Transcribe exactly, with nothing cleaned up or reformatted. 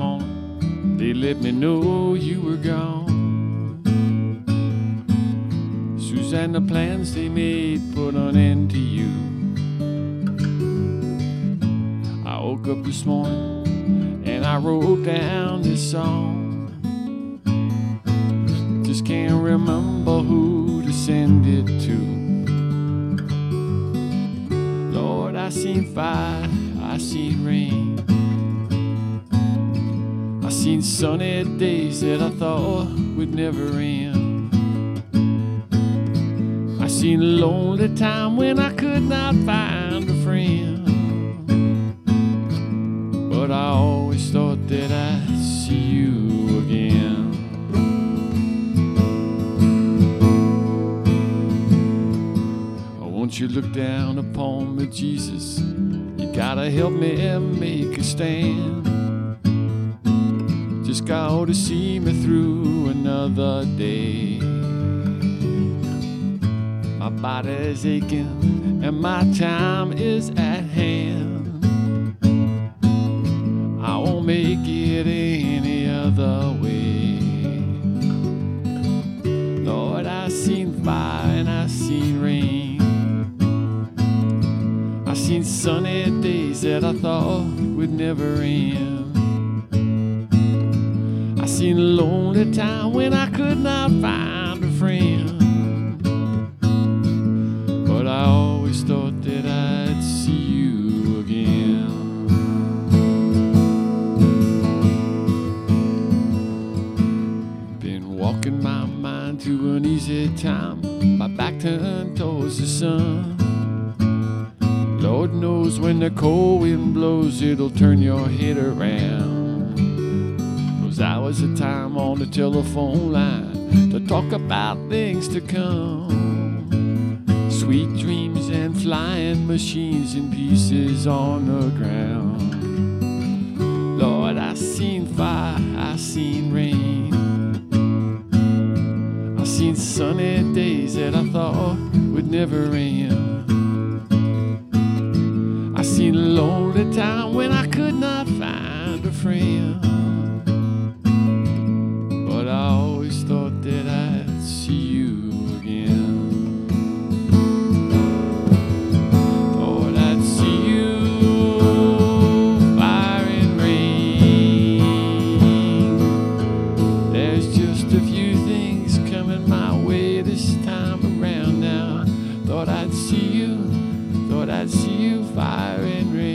morning, they let me know you were gone. Suzanne, the plans they made put an end to you. I woke up this morning and I wrote down this song. Just can't remember who to send it to. Lord, I seen fire, I seen rain, I seen sunny days that I thought would never end. I seen a lonely time when I could not find a friend, but I always thought that I'd see you again. Won't you look down upon me, Jesus? You gotta help me and make a stand. Just got to see me through another day. My body's aching and my time is at hand. I won't make it any other way. Lord, I seen fire and I seen rain, I seen sunny days that I thought would never end. I seen a lonely time when I could not find a friend, but I always thought that I'd see you again. Been walking my mind through an easy time, my back turned towards the sun. Lord knows when the cold wind blows, it'll turn your head around. Those hours of time on the telephone line to talk about things to come. Sweet dreams and flying machines in pieces on the ground. Lord, I seen fire, I seen rain, I seen sunny days that I thought would never end. I seen a lonely time when I could not find a friend, but I always thought that I'd see you again. Thought I'd see you, fire and rain. There's just a few things coming my way this time around now. Thought I'd see you, thought I'd see you, fire and rain.